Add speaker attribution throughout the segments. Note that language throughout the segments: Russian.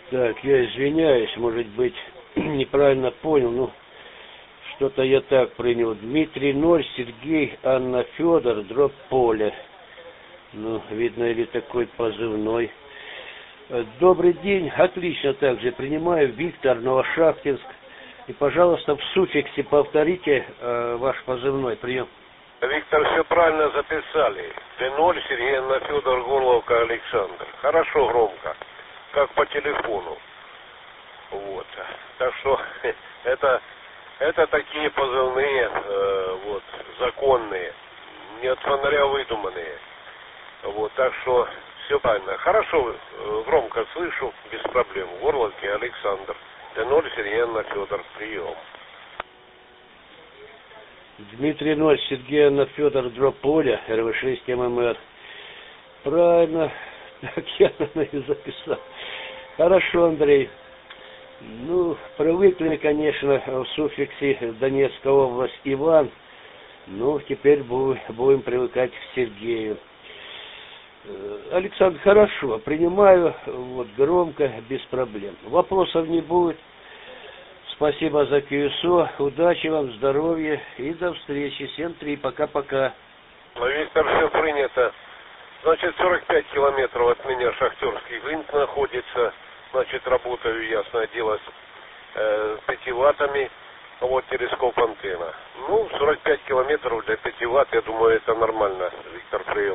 Speaker 1: Так, я извиняюсь, может быть, неправильно понял, ну, что-то я так принял. Дмитрий 0, Сергей, Анна, Федор, дробь поле. Ну, видно, или такой позывной. Добрый день, отлично также принимаю, Виктор, Новошахтинск. И, пожалуйста, в суффиксе повторите ваш позывной прием.
Speaker 2: Виктор, все правильно записали. Т0, Сергей, Анна, Федор, Горловка, Александр. Хорошо, громко, как по телефону. Вот. Так что это такие позывные, вот, законные, не от фонаря выдуманные. Вот, так что все правильно. Хорошо, громко слышу, без проблем. Горловки, Александр. Т0, Сергей, Анна, Федор, прием.
Speaker 1: Дмитрий 0, Сергей, Анна, Федор, дробь поля, РВ6 ММР. Правильно, так я записал. Хорошо, Андрей. Ну, привыкли, конечно, в суффиксе Донецкая область Иван. Ну, теперь будем привыкать к Сергею. Александр, хорошо, принимаю, вот, громко, без проблем. Вопросов не будет. Спасибо за КСО, удачи вам, здоровья и до встречи. 7-3, пока-пока.
Speaker 2: Виктор, все принято. Значит, 45 километров от меня Шахтерский винт находится. Значит, работаю, ясное дело, с 5 ваттами. Вот телескоп антенна. Ну, 45 километров для 5 ватт, я думаю, это нормально. Виктор, прием.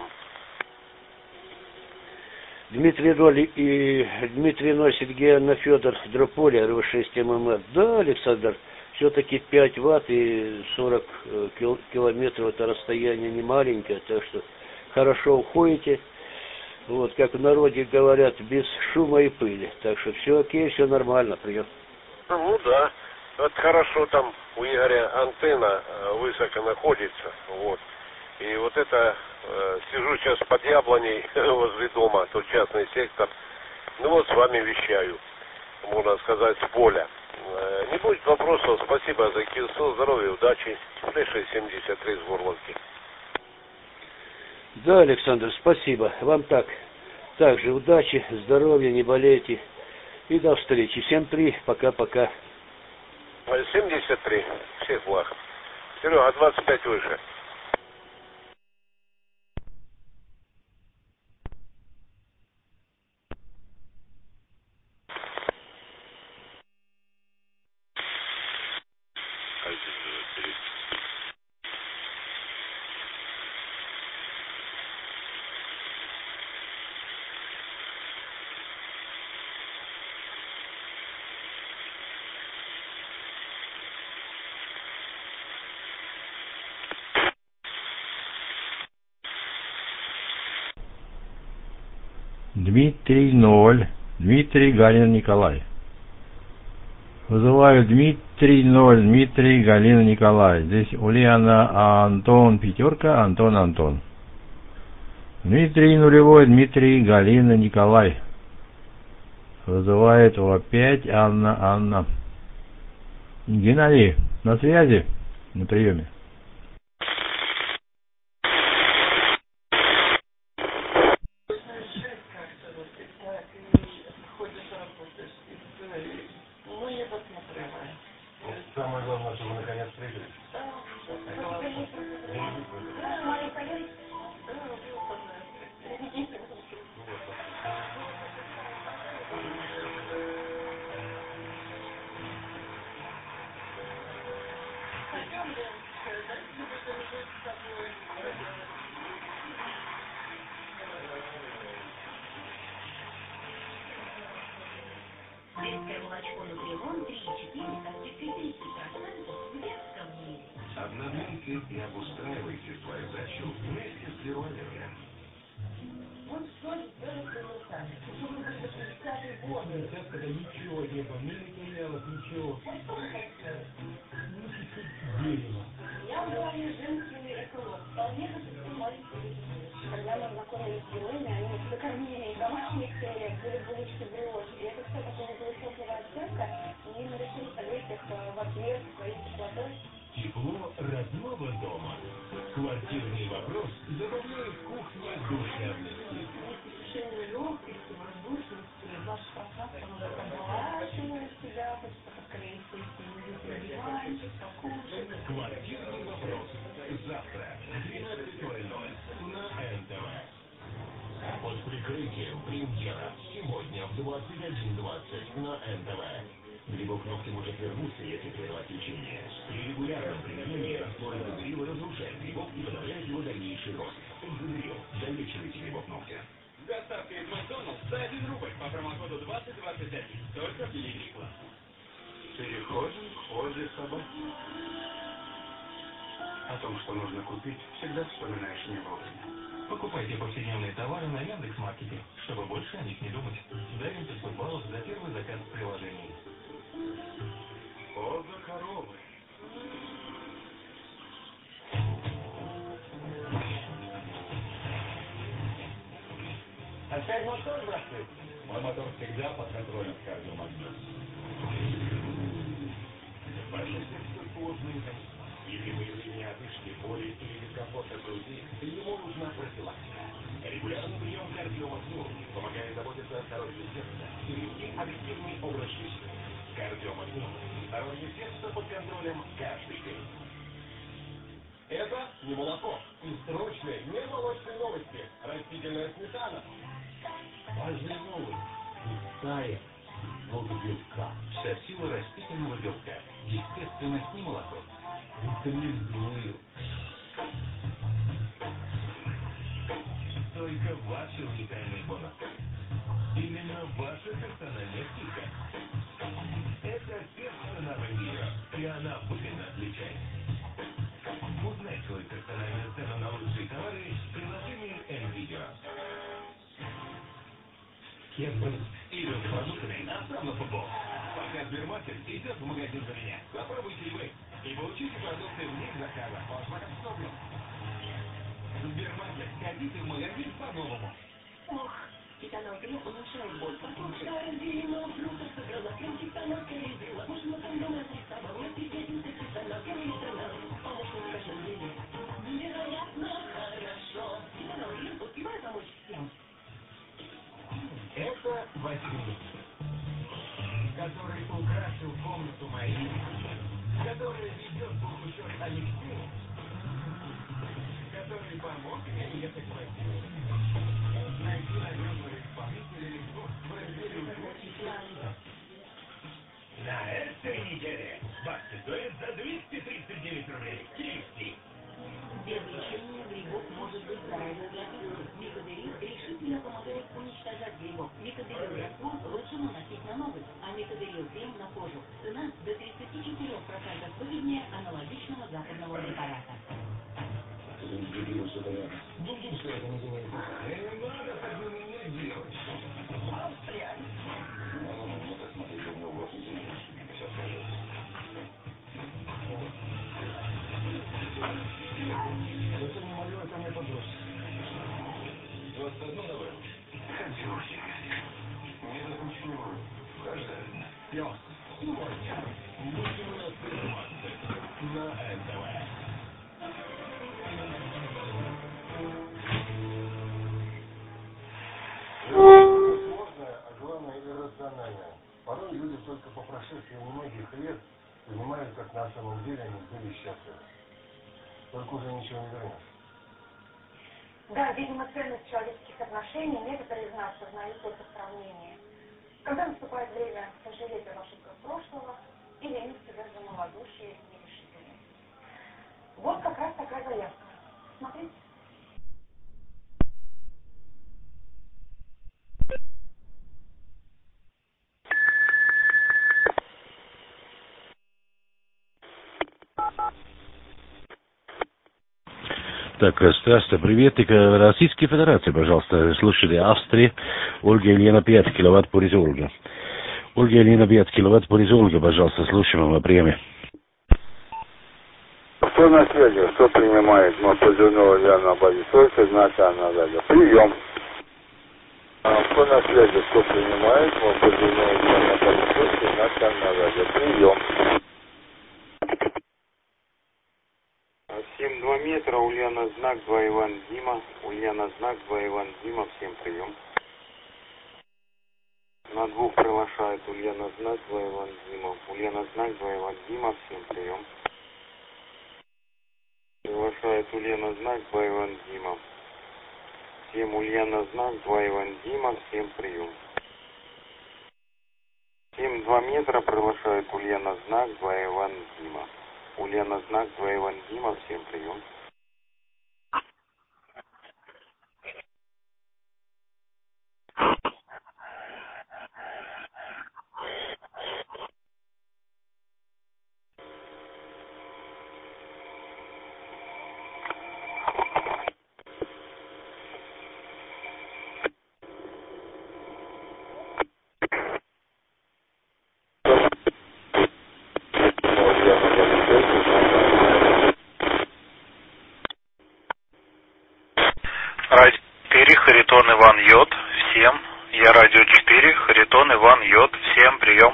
Speaker 1: Дмитрий 0, Сергей, Анна, Федор, дробь поля, РВ6 ММР. Да, Александр, все-таки 5 ватт и 40 километров, это расстояние не маленькое, так что хорошо уходите. Вот, как в народе говорят, без шума и пыли. Так что все окей, все нормально, прием.
Speaker 2: Ну да, это хорошо, там у Игоря антенна высоко находится, вот. И вот это, сижу сейчас под яблоней возле дома, тут частный сектор. Ну вот с вами вещаю, можно сказать, с поля. Не будет вопросов, спасибо за КСО, здоровья, удачи. Флеша 73 с Горловки.
Speaker 1: Да, Александр, спасибо. Вам также удачи, здоровья, не болейте. И до встречи. 7-3, пока-пока.
Speaker 2: 73, всех благ. Серега, 25 выше.
Speaker 3: Дмитрий 0, Дмитрий Галина Николай. Вызываю Дмитрий 0, Дмитрий Галина Николай. Здесь Ульяна Антон Пятерка, Антон. Дмитрий 0, Дмитрий Галина Николай. Вызывает опять Анна. Геннадий, на связи, на приеме.
Speaker 2: Самое главное, чтобы наконец встретились.
Speaker 4: Детское молочко Нутрилон 3,4 с 30% в детском мире.
Speaker 5: Обновляйте и обустраивайте свою дачу вместе с Леруа-Мерлен.
Speaker 6: Вот что сделать руками. Чтобы вы были 30-е годы.
Speaker 7: Когда ничего не было, ни материалов, ничего.
Speaker 6: Вот что вы хотели?
Speaker 7: Ну, чуть-чуть дерева.
Speaker 6: Я была женский эколог. Вполне достаточно маленький. Когда мы знакомились с героями, они за кормили и домашних целей, были булочки бриош. И это все такое было теплая оценка. И мы решили согреть их в ответ своей теплотой.
Speaker 5: Тепло родного дома. Квартирный вопрос добавляет кухне душевности.
Speaker 6: Ощущение легкости, воздушности, ваше пространство хочется поскорее сесть и диван, покушать.
Speaker 5: Квартирный вопрос. Завтра, 12:00 на НТВ. Под прикрытием премьера. Сегодня в 21:20 на НТВ. Грибок ногти может вернуться, если прервать лечение. При регулярном применении раствор экзодерила разрушает грибок и подавляет его дальнейший рост. Экзодерил. Долечивайте грибок ногтя.
Speaker 8: Доставка из Макдональдс за 1 рубль по промокоду 2021. Только в Delivery Club.
Speaker 5: Переходим к ходе собаки. О том, что нужно купить, всегда вспоминаешь не вовремя. Покупайте повседневные товары на Яндекс.Маркете, чтобы больше о них не думать. Дарим 500 баллов за первый заказ в приложении. Ход за коровы.
Speaker 8: Опять мотор, братцы? Мой мотор всегда под контролем кардиомагнитом.
Speaker 5: Ваше сердце сложный механизм. Если появление одышки, боли или дискомфорта в груди, ему нужна профилактика. Регулярный прием кардиомагнил помогает заботиться о здоровье сердца и вести объективный образ жизни. Кардиомагнил. Здоровье сердца под контролем каждый день.
Speaker 8: Это не молоко. И срочные, не молочные новости. Растительная сметана. Важные новости. Густая, много белка.
Speaker 5: Вся сила растительного белка. Естественность не молоко.
Speaker 8: Витамин.
Speaker 5: Только ваши уникальные бонусы. Именно ваша персональная скидка. Это персональная мира, и она выгодно отличается. Узнай свою персональную цену на лучшие товары в приложении Nvidia. Идут с продуктами, а сам на футбол. Пока Сбермаркет идет в магазин за меня. Попробуйте и вы. И получите продукты вне заказа. Сбермаркет. Ходите в магазин по-новому.
Speaker 4: Ох, титановый крем уменьшает боль. Послушай. Фруктов собрала крем титанов корректила. Можно сэкономить самого типичного титанов корректила. Помощник в каждом деле. Невероятно хорошо. Титановый крем успевает помочь всем.
Speaker 8: Это Василий, который украсил комнату Марии, который ведет бухучет Алексею, который помог мне уехать в Россию. Найти надежного исполнителя легко в разделе «Участие». На этой неделе баксы стоят за 239 рублей. KFC.
Speaker 4: Без лечения грибок может быть заразен для пищи. Микодерил решительно помогает уничтожать грибок. Микодерил раствор лучше наносить на ноготь, а микодерил крем на кожу. Цена до 34% выгоднее аналогичного западного препарата.
Speaker 5: Думаю, что это называется. Не надо так на меня делать.
Speaker 4: Австрия.
Speaker 5: Ну, посмотрите, у него в рот не делаешь. Сейчас скажу.
Speaker 8: Это не мое, это мне подросток.
Speaker 5: 21 добавил. Хотелось. Мне это очень не будет. Каждая.
Speaker 8: Пес. Сегодня.
Speaker 5: 18:20 на НТВ.
Speaker 9: Сложное, а главное иррациональное. Порой люди только по прошествии многих лет понимают, как на самом деле они были счастливы. Только уже ничего не вернешь.
Speaker 6: Да, видимо, ценность человеческих отношений некоторые из нас познают только в сравнении. Когда наступает время сожалеть об ошибках прошлого и винить себя за малодушие и нерешительность. Вот как раз такая заявка. Смотрите.
Speaker 1: Так, здравствуйте, привет. Российской Федерации, пожалуйста, слушатели Австрии. Ольга Ильина 5 киловатт по Ольга. Ольга Ильина 5 киловатт по Ольга, пожалуйста, слушаем на приеме.
Speaker 10: Кто на связи? Кто принимает? Мы позывного я на базе Солька, изначально радио. Прием. Кто на связи? Кто принимает? Мы позывного я на базе Солька, изначально радио. Прием.
Speaker 11: 7-2 метра, Ульяна знак 2 Иван Дима. Ульяна знак 2 Иван Дима, всем прием. На Ульяна 2 приглашает Ульяна знак 2 Иван Дима. Ульяна знак 2 Иван Дима, всем прием. Приглашает Ульяна знак 2 Иван Дима. Всем Ульяна знак 2 Иван Дима, всем прием. 7-2 метра приглашает Ульяна знак 2 Иван Дима. Ульяна знак 2 Иван Дима, всем прием.
Speaker 12: Радио 4, Харитон Иван Йод, всем. Я радио 4, Харитон Иван Йод, всем прием.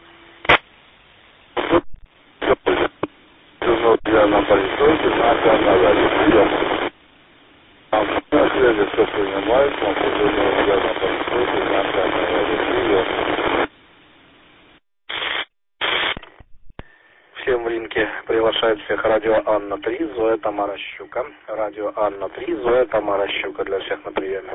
Speaker 10: Я на полицейке, знака на радио, прием. На связи все принимает, но я на полицейке, знака на радио, прием. Всем в линке приглашает всех радио Анна 3, Зоя Тамара Щука. Радио Анна 3, Зоя Тамара Щука для всех на приеме.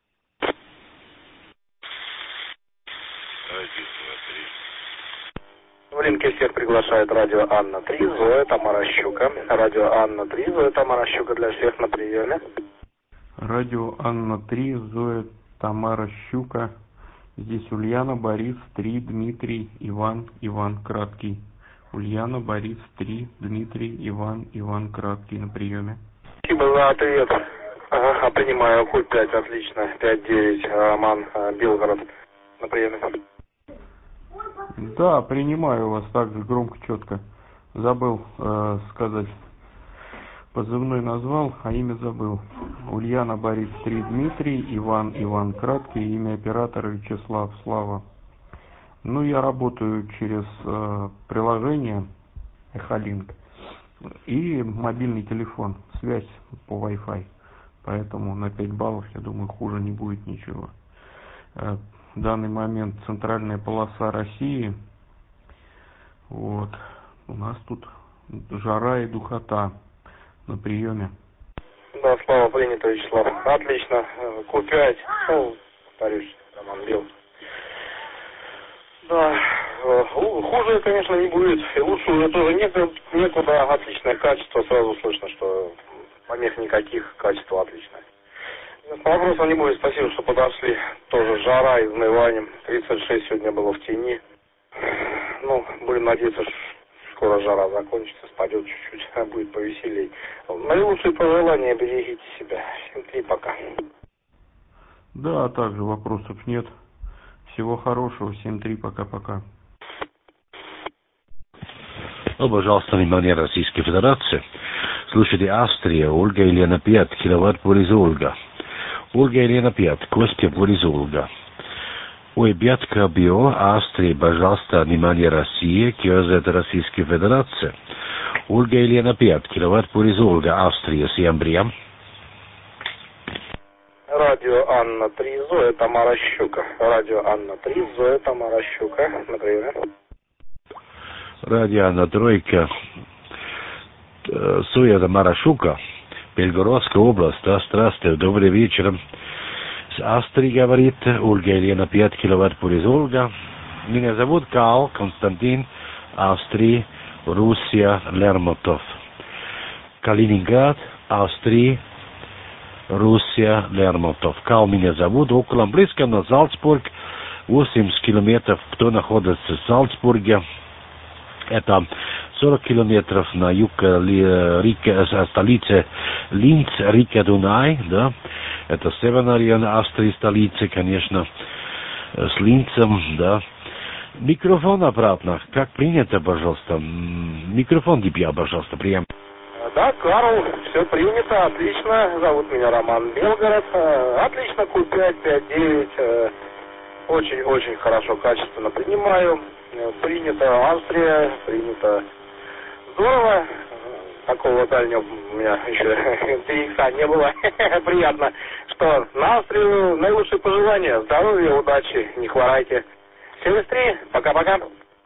Speaker 10: В линке всех приглашает радио Анна 3, Зоя Тамара Щука. Радио Анна 3, Зоя Тамара Щука для всех на приеме.
Speaker 13: Радио Анна 3, Зоя Тамара Щука. Здесь Ульяна, Борис 3, Дмитрий, Иван, Иван Краткий. Ульяна, Борис 3, Дмитрий, Иван Краткий на приеме.
Speaker 10: Спасибо за ответ. Ага, принимаю. Культ 5, отлично. 5-9, Роман, Белгород на приеме.
Speaker 13: Да, принимаю вас так же громко, четко. Забыл сказать. Позывной назвал, а имя забыл. Ульяна, Борис 3, Дмитрий, Иван Краткий, имя оператора Вячеслав, Слава. Ну, я работаю через приложение Эхолинк и мобильный телефон, связь по Wi-Fi. Поэтому на 5 баллов, я думаю, хуже не будет ничего. В данный момент центральная полоса России. Вот. У нас тут жара и духота на приеме.
Speaker 10: Да, Слава, принято, Вячеслав. Отлично. Q5. Ну, повторюсь, Роман Бел. Да, хуже, конечно, не будет. И лучше уже тоже некуда. Отличное качество. Сразу слышно, что помех никаких, качество отличное. Вопросов не будет. Спасибо, что подошли. Тоже жара, изныванием. 36 сегодня было в тени. Ну, будем надеяться, что скоро жара закончится, спадет чуть-чуть, будет повеселей. Наилучшие пожелания, берегите себя. Всем 3 пока.
Speaker 13: Да, а также вопросов нет. Всего хорошего. 7-3, пока-пока.
Speaker 14: Ну, пожалуйста, внимание Российской Федерации. Слушайте, Австрия, Ольга Елена 5, киловатт Борис Ольга. Ольга Елена 5, Костя Борис Ольга. Ой, Бятка Био, Австрия, пожалуйста, внимание Россия, КЗ Российской Федерации. Ольга Елена 5, киловатт Борис Ольга, Австрия, всем прием.
Speaker 10: Радио Анна 3, Зоя Тамара Щука. Радио Анна 3, Зоя Тамара Щука. На приеме.
Speaker 14: Радио Анна Тройка, Зоя Тамара Щука, Белгородская область. Да, здравствуйте, добрый вечер. С Австрии говорит Ольга Елена 5, киловатт Борис Ольга. Меня зовут Карл Константин, Австрия, Руссия, Лермонтов. Калининград, Австрия, Руссия, Лермонтов. Карл меня зовут, около близко на Зальцбург, 80 километров, кто находится в Зальцбурге. Это 40 километров на юг столицы Линц, река Дунай, да. Это северный район Австрии, столицы, конечно, с Линцем, да. Микрофон обратно, как принято, пожалуйста. Микрофон тебе, пожалуйста, прием.
Speaker 10: Да, Карл, все принято, отлично. Зовут меня Роман Белгород. Отлично, Q5, 5-9. Очень хорошо, качественно принимаю. Принято Австрия, принято здорово. Такого дальнего у меня еще 3 икса не было. Приятно. Что, на Австрию наилучшие пожелания. Здоровья, удачи, не хворайте.
Speaker 2: 73, пока-пока.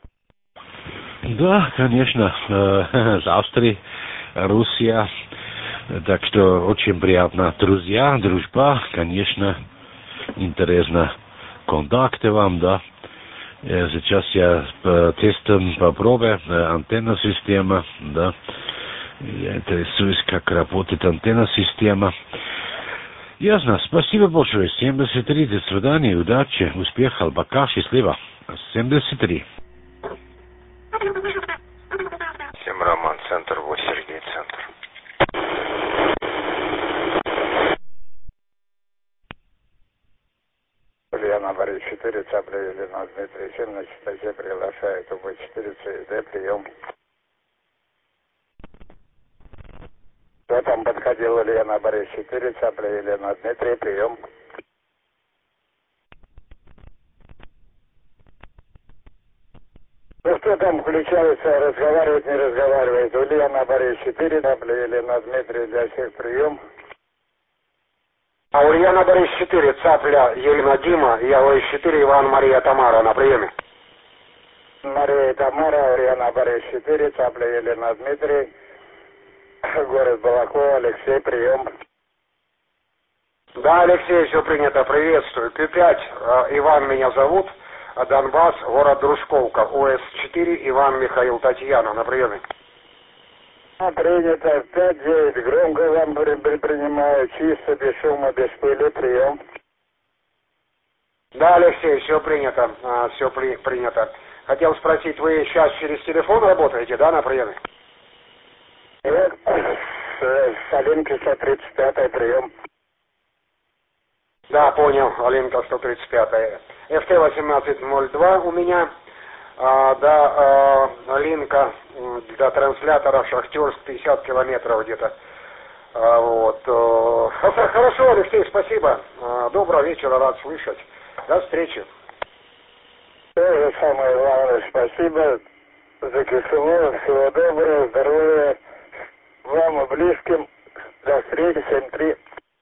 Speaker 14: Да, конечно, с Австрии, Руссия. Так что очень приятно. Друзья, дружба, конечно, интересно. Контакты вам, да. Сейчас я тестом попробую антенна система, да. Я интересуюсь, как работает антенна система. Ясно. Спасибо большое. 73. До свидания. Удачи. Успехов. Пока. Счастливо. 73.
Speaker 11: Всем Роман, центр, 8 Сергей, центр.
Speaker 10: Ульяна Борис 4, Цапля Елена Дмитрий 7, на частоте приглашает УБ4 ЦИД, прием. Кто там подходил? Ульяна Борис 4, Цапля Елена Дмитрий, прием. Ну кто там включается, разговаривает, не разговаривает? Ульяна Борис 4, Цапля Елена Дмитрий, для всех прием.
Speaker 2: А Ульяна Борис 4, Цапля Елена Дима, я ОС-4, Иван Мария Тамара на приеме.
Speaker 10: Мария Тамара, Ульяна Борис 4, Цапля Елена Дмитрий, город Балаково, Алексей, прием.
Speaker 2: Да, Алексей, все принято, приветствую. П5, Иван меня зовут, Донбасс, город Дружковка, ОС-4, Иван Михаил Татьяна на приеме.
Speaker 10: Принято 5-9, громко вам принимаю, чисто, без шума, без пыли, прием.
Speaker 2: Да, Алексей, все принято, все принято. Хотел спросить, вы сейчас через телефон работаете, да, на приеме?
Speaker 10: Нет, с Алинки 135 прием.
Speaker 2: Да, понял, Алинка 135. ФТ-1802 у меня. Линка до транслятора Шахтерск 50 километров где-то. Хорошо, Алексей, спасибо. Доброго вечера, рад слышать. До встречи.
Speaker 10: То же самое главное, спасибо за Киселов. Всего доброго, здоровья вам и близким. До встречи, 7-3.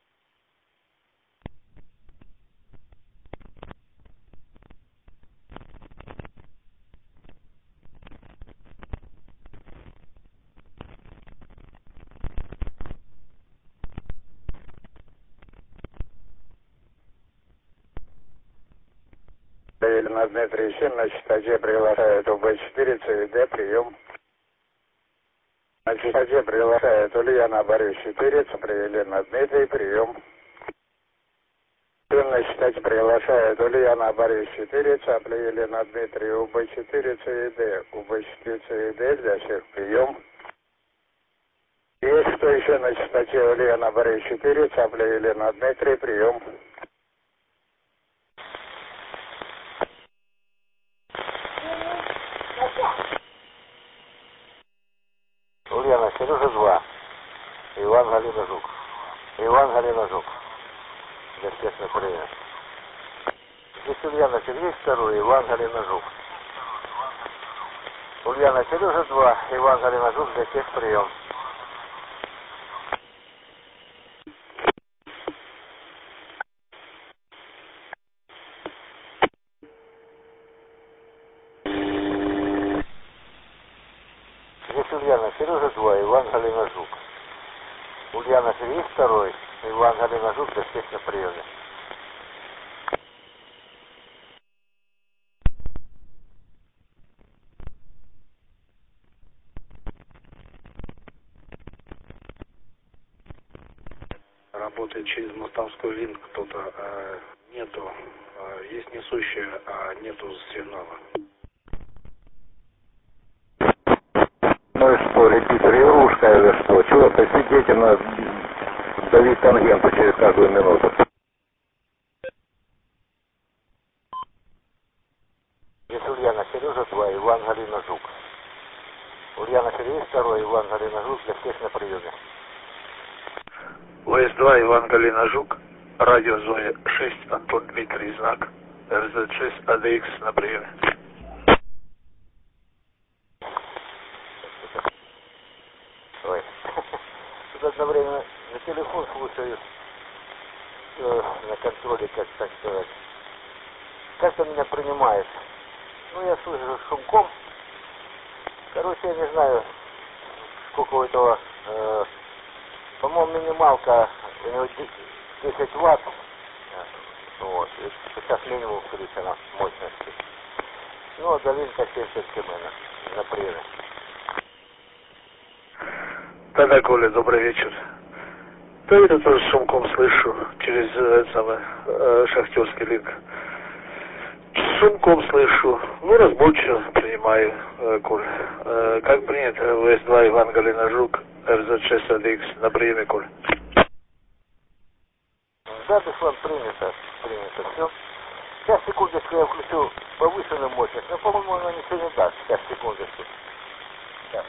Speaker 10: Елена Дмитрий 7, на частоте приглашает УБ4, ЦВД, прием. На частоте приглашает Ульяна Борис 4, Цапля Елена Дмитрий, прием. На частоте приглашает Ульяна Борис 4, Цапля Елена Дмитрий, УБ4, ЦВД, УБ4, ЦВД, для всех прием. Есть кто еще на частоте? Ульяна Борис 4, Цапля Елена Дмитрий, прием.
Speaker 1: Ульяна, Сережа 2. Иван Галина Жук. Иван Галина Жук. Для всех на прием. Здесь Ульяна, Сергей 2, Иван Галина Жук. Ульяна, Сережа 2, Иван Галина Жук, для всех прием. Ульяна, Сережа 2, Иван Галина Жук. Ульяна, Сергей 2, Иван Галина Жук, для всех на приеме.
Speaker 15: Работает через мостовской линк кто-то, нету, есть несущая, а нету сигнала.
Speaker 10: Ну и что, репитер, игрушка или что? Чего-то сидите на давить тангенту через каждую минуту.
Speaker 1: Здесь Ульяна, Сережа 2, Иван Галина Жук. Ульяна, Сергей 2, Иван Галина Жук, для всех на приеме.
Speaker 15: ОС-2, Иван Галина Жук. Радио Зоя 6, Антон Дмитрий, знак. РЗ-6, АДХ на приеме.
Speaker 1: Ой. Тут одновременно на телефон слушаю, на контроле, как так сказать. Как ты меня принимаешь?
Speaker 16: Ну, я слышу шумком. Короче, я не знаю, сколько у этого, по-моему, минималка, у него 10 ватт. Вот, и сейчас минимум включена мощности. Ну, а долинка 70 км на приеме.
Speaker 15: Да-да, Коля, добрый вечер. Да, я тоже шумком слышу через шахтерский линк. Шумком слышу. Ну, разборчиво принимаю, Коля. Как принято, ВС-2 Иван Галина Жук, РЗ-6 на приеме, Коля.
Speaker 16: Да, Беслан, принято все. Сейчас, секундочку, я включу повышенную мощность, но, по-моему, она ничего не даст. Сейчас, секундочку. Сейчас.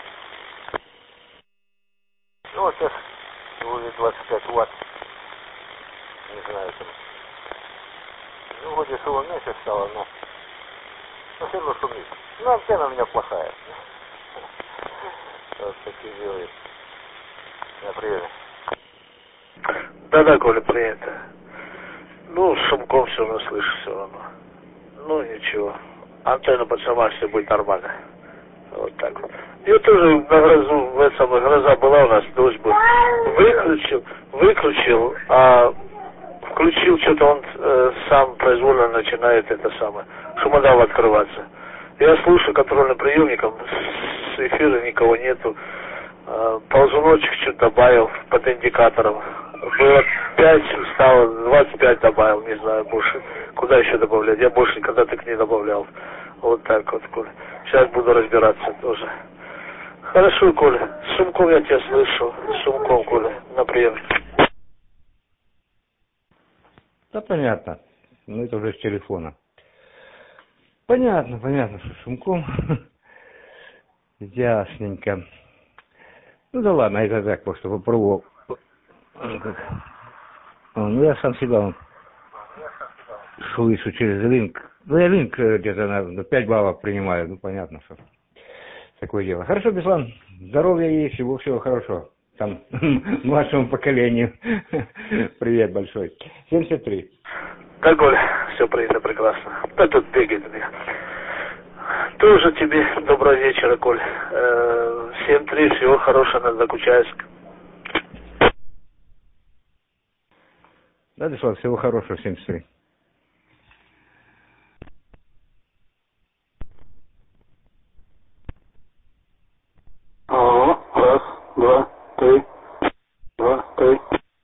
Speaker 16: Ну, вот сейчас будет 25 ватт. Не знаю, там. Ну, вроде шума меньше стало, но все равно шумит. Ну, антенна у меня плохая. Вот такие делают. На приеме.
Speaker 15: Да-да, Коля, принято. Ну, шумком все равно слышу, все равно. Ну, ничего. Антенна под сама все будет нормально. Вот так вот. Я тоже на грозу, в этом гроза была у нас, дождь был. Выключил, а включил, что-то он сам произвольно начинает это самое, шумодав открываться. Я слушаю контрольным приемником, с эфира никого нету. Ползуночек чуть добавил под индикатором. Было 5, стало 25 добавил, не знаю больше. Куда еще добавлять? Я больше никогда так не добавлял. Вот так вот, Коля. Сейчас буду разбираться тоже. Хорошо, Коля. С шумком я тебя слышу. С шумком, Коля. На прием.
Speaker 3: Да понятно. Ну это уже с телефона. Понятно, что шумком. Ясненько. Ну да ладно, это так, просто попробовал. Ну я сам себя слышу через линк. Ну я линк где-то на 5 баллов принимаю, ну понятно, что такое дело. Хорошо, Беслан, здоровья и всего хорошего. Там младшему поколению. Привет большой. 73.
Speaker 15: Да, Коля, все принято прекрасно. Да тут бегает у меня. Тоже тебе доброго вечера, Коль. 7-3, всего хорошего на Докучаевск.
Speaker 3: Да, Беслан, всего хорошего, 73.
Speaker 10: Алло, раз, два, три. 2, 3.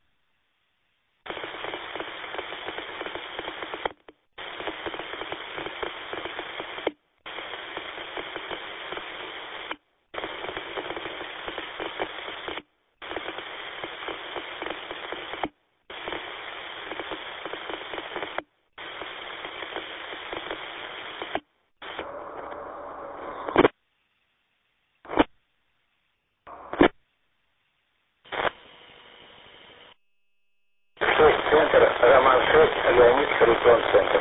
Speaker 16: Центр, Роман 6, Леонид, Харитон, центр.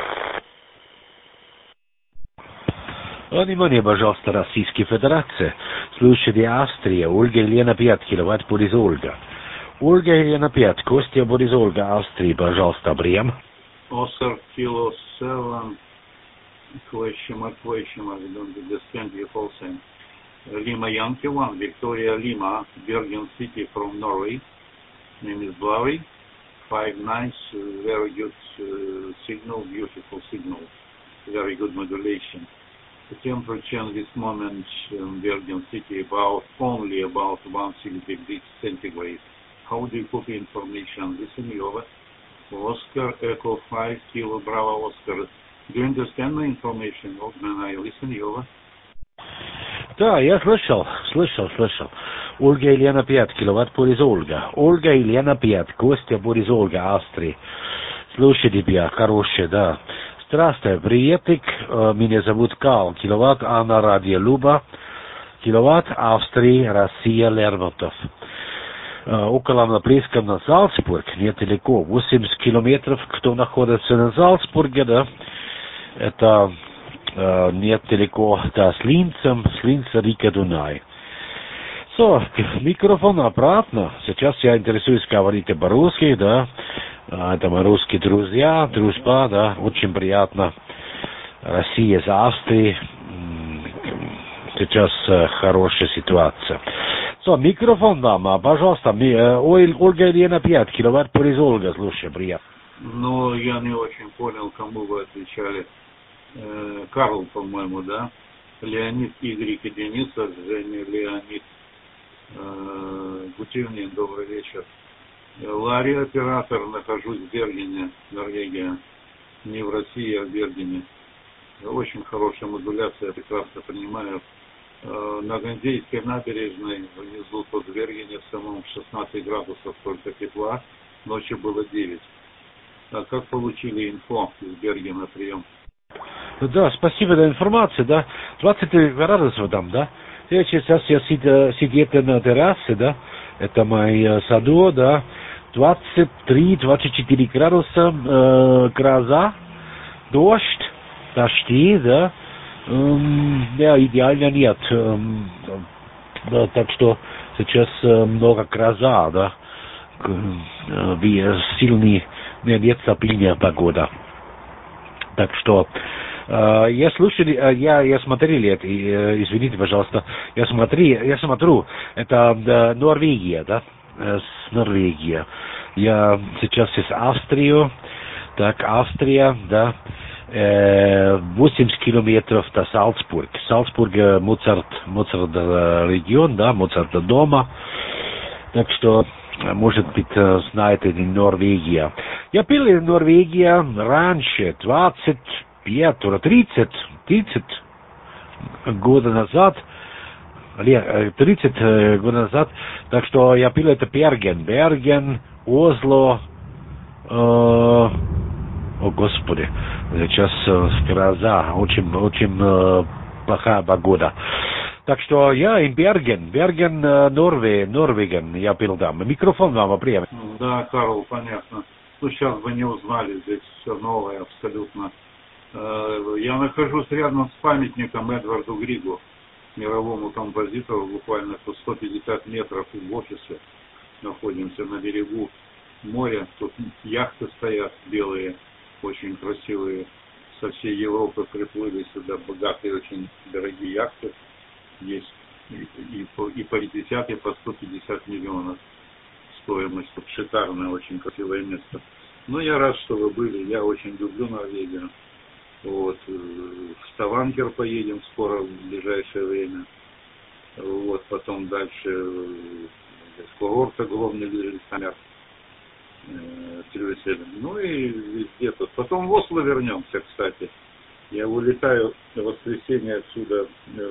Speaker 14: Внимание, пожалуйста, Российская Федерация. Слушайте Австрия, Ольга Елена 5 киловатт, Борис-Ольга. Ольга Елена 5, Костя, Борис-Ольга, Австрия, пожалуйста, прием.
Speaker 17: Oscar Kilo 7, question mark, I don't understand your whole thing. Lima Yankee 1, Victoria Lima, Bergen City from Norway. Name is Blavi. 5 nice, very good signal, beautiful signal, very good modulation. The temperature at this moment in Bergen City only about 160 degrees centigrade. How do you copy information? Listen over. Oscar Echo 5 Kilo Bravo Oscar. Do you understand my information? I listen over.
Speaker 14: Да, я слышал. Ольга Елена 5 киловатт, Борис-Ольга. Ольга Елена 5, Костя, Борис-Ольга, Австрия. Слушай тебя, хороший, да. Здравствуй, приветик. Меня зовут Карл, киловатт, Анна Радия Люба. Киловатт, Австрия, Россия, Лермонтов. Около близко на Зальцбург, недалеко, 80 километров, кто находится на Зальцбурге, да, это недалеко, да, с Линцем, Рика Дунай. Микрофон обратно. Сейчас я интересуюсь говорить по-русски, да, это мои русские друзья, дружба, да, очень приятно. Россия за Австрией. Сейчас хорошая ситуация. Микрофон вам, пожалуйста. Ольга Елена 5 киловатт по Олга, слушай, приятно.
Speaker 17: Но я не очень понял, кому вы отвечали. Карл, по-моему, да? Леонид Y и Дениса, Женя, Леонид Гутевнин, добрый вечер. Ларри, оператор, нахожусь в Бергене, Норвегия. Не в России, а в Бергене. Очень хорошая модуляция, прекрасно принимаю. На Ганзейской набережной, внизу под Бергене, в самом 16 градусов только тепла, ночью было 9. А как получили инфо из Бергена, прием?
Speaker 14: Да, спасибо за информацию, да. 20 градусов там, да. Сейчас я сидел на террасе, да. Это мой саду, да. 23-24 градуса, гроза, дождь, дожди, да. Да, идеально нет. Да, так что сейчас много гроза, да. Сильный, нет стабильная погода. Так что я смотрел это, извините, пожалуйста, я смотрю, это Норвегия, да, с Норвегия. Я сейчас из Австрии, так, Австрия, да, 80 километров до Салцбург. Салцбург, Моцарт регион, да, Моцарт дома. Так что, может быть, знаете, Норвегия. Я был в Норвегии раньше, 25 или 30 года назад. 30 год назад. Так что я был это Берген, Осло. О, Господи, сейчас гроза, очень плохая погода. Так что я in Берген, Норвеген, я был там. Микрофон вам прием.
Speaker 17: Да, Карл, понятно. Ну, сейчас вы не узнали, здесь все новое абсолютно. Я нахожусь рядом с памятником Эдварду Григу, мировому композитору, буквально 150 метров в офисе. Находимся на берегу моря. Тут яхты стоят белые, очень красивые. Со всей Европы приплыли сюда богатые, очень дорогие яхты. Есть и по 50, и по 150 миллионов стоимость. Тут шикарное, очень красивое место. Но я рад, что вы были. Я очень люблю Норвегию. Вот. В Ставангер поедем скоро, в ближайшее время. Вот. Потом дальше в курорт главный Лиллесаммер. Ну и везде тут. Потом в Осло вернемся, кстати. Я улетаю в воскресенье отсюда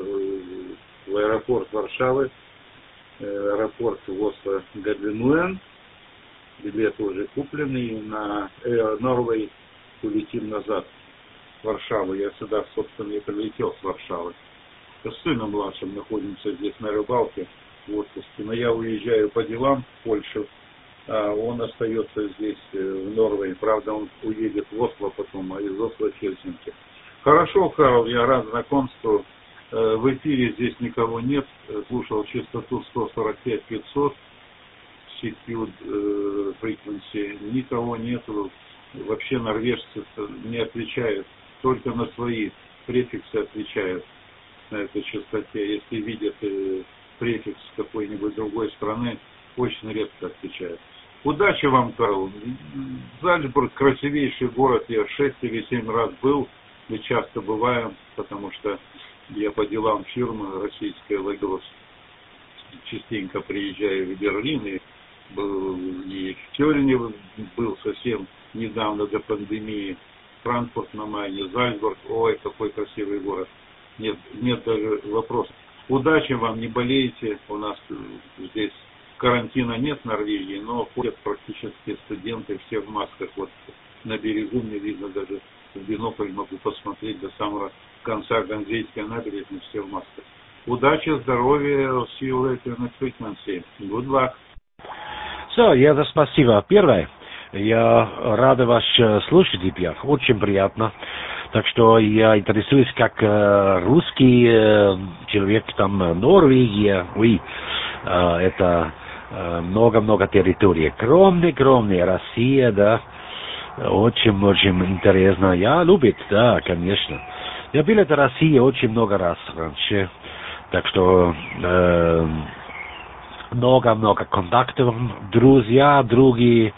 Speaker 17: в аэропорт Варшавы. Аэропорт в Осло Гарdermoen. Билеты уже куплены. И на Норвей улетим назад в Варшаву. Я сюда, собственно, и прилетел с Варшавы. С сыном младшим находимся здесь на рыбалке в отпуске. Но я уезжаю по делам в Польшу. А он остается здесь, в Норвегии. Правда, он уедет в Осло потом, а из Осло в Хельсинки. Хорошо, Карл, я рад знакомству. В эфире здесь никого нет. Слушал частоту 145-500. Secured frequency. Никого нету. Вообще норвежцы не отвечают. Только на свои префиксы отвечают на этой частоте. Если видят префикс какой-нибудь другой страны, очень редко отвечают. Удачи вам, Карл. Зальцбург красивейший город. Я 6 или 7 раз был. Мы часто бываем, потому что я по делам фирмы российская Лагрос. Частенько приезжаю в Берлин. И был и в Кёльне был совсем недавно до пандемии. Франкфурт на Майне, Зальцбург. Ой, какой красивый город. Нет даже вопросов. Удачи вам, не болейте. У нас здесь карантина нет в Норвегии, но ходят практически студенты, все в масках. Вот на берегу мне видно, даже в бинокль могу посмотреть до самого конца Ганзейской набережной, все в масках. Удачи, здоровья, see you later next frequency. Good luck.
Speaker 14: Я спасибо. Первое, я рад вас слушать теперь, очень приятно. Так что я интересуюсь как русский человек там Норвегия. Это много-много территорий. Огромная Россия, да. Очень интересно. Я люблю, да, конечно. Я был в России очень много раз раньше, так что много контактов, друзья, другие,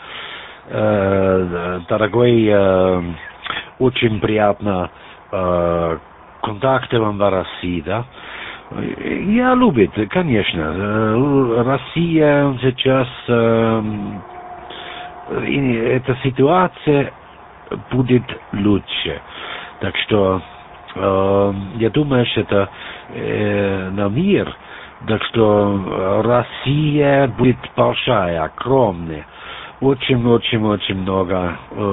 Speaker 14: дорогой, очень приятно контакты в России, да. Я любит, конечно. Россия сейчас, эта ситуация будет лучше. Так что я думаю, что это на мир. Так что Россия будет большая, огромная. Очень много.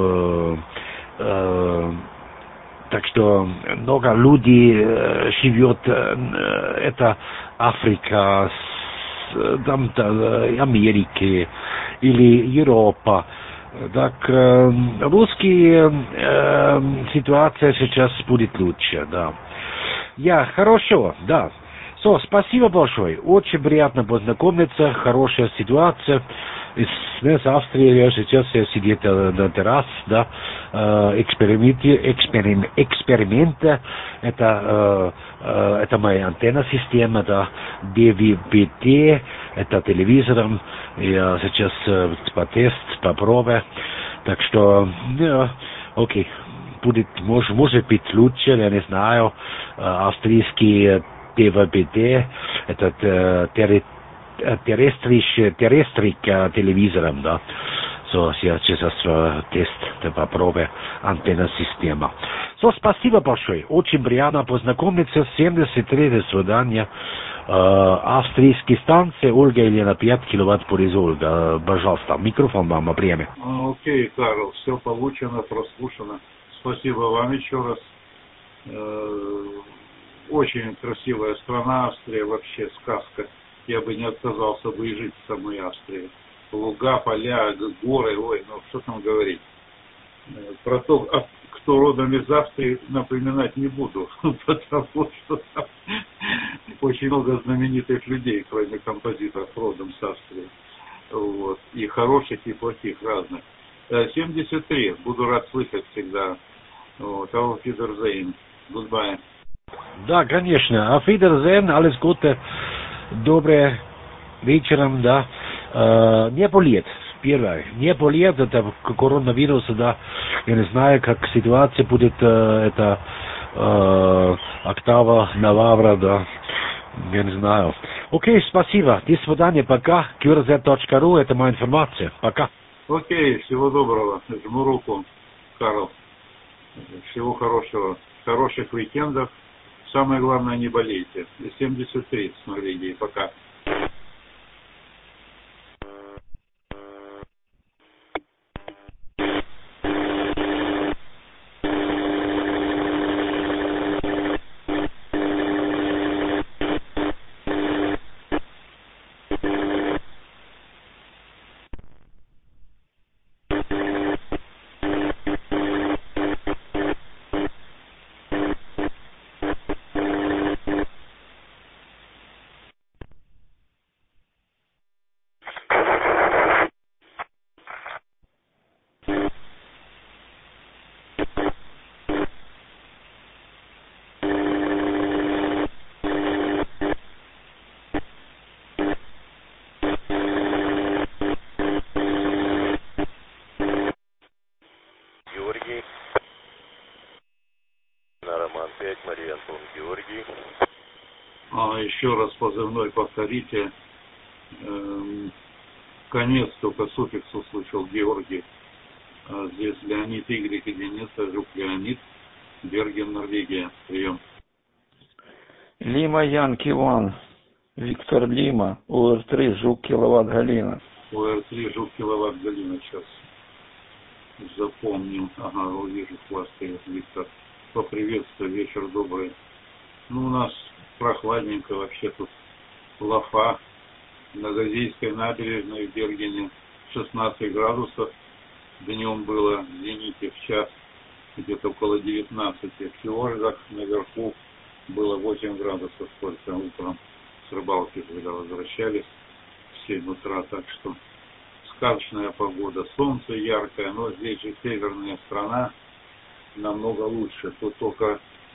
Speaker 14: Так что много людей живет, это Африка, там, Америки или Европа. Так, русские ситуация сейчас будет лучше, да. Хорошо, да. Спасибо большое. Очень приятно познакомиться, хорошая ситуация. С Австрией сейчас сидит на террасе, да, эксперименты. Это моя антенна-система, да, DVB-T, это телевизором. Я сейчас по тест, по пробе. Так что, окей, будет, может быть лучше, я не знаю, австрийский ТВБТ, этот террестрик телевизором, да. Сейчас тест по пробе антенна-система. Спасибо большое. Очень приятно познакомиться. 73 свидания. Австрийские станции. Ольга Елена 5 киловатт по Ольга. Пожалуйста, микрофон вам опреме.
Speaker 17: Окей, Карл, все получено, прослушано. Спасибо вам еще раз. Очень красивая страна Австрия, вообще сказка. Я бы не отказался бы и жить в самой Австрии. Луга, поля, горы, что там говорить. Про то, кто родом из Австрии, напоминать не буду, потому что там очень много знаменитых людей, кроме композиторов, родом с Австрии. Вот. И хороших, и плохих, разных. 73. Буду рад слышать всегда. Auf Wiedersehen. Goodbye.
Speaker 14: Да, конечно. Auf Wiedersehen. Alles Gute. Доброе вечером, да. Не болит. Первое. Не болит. Это коронавирус, да. Я не знаю, как ситуация будет. Это октава Нававра, да. Я не знаю. Окей, спасибо. До свидания. Пока. QRZ.ru. Это моя информация. Пока.
Speaker 17: Окей, всего доброго. Жму руку, Карл. Всего хорошего. Хороших уикендов. Самое главное, не болейте. 73 с Норвегией. Пока. Еще раз позывной повторите. Конец только суффикс услышал Георгий. Здесь Леонид Y, единица, Жук Леонид, Берген, Норвегия. Прием.
Speaker 18: Лима Янки Ван, Виктор Лима, УР-3, Жук Киловатт Галина.
Speaker 17: УР-3, Жук Киловатт Галина, сейчас запомнил. Ага, увижу хвастает Виктор. Поприветствую, вечер добрый. У нас прохладненько вообще тут. Лафа на Газейской набережной в Бергене 16 градусов. Днем было в зените в час где-то около 19. В Фиордах наверху было 8 градусов только утром с рыбалки, когда возвращались в 7 утра. Так что сказочная погода. Солнце яркое, но здесь же северная страна намного лучше. Тут только в